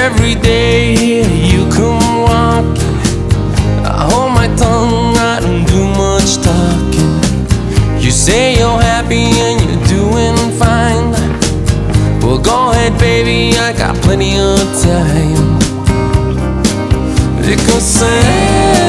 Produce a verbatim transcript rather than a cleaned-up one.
every day you come walking, I hold my tongue, I don't do much talking. You say you're happy and you're doing fine. Well, go ahead, baby, I got plenty of time. Because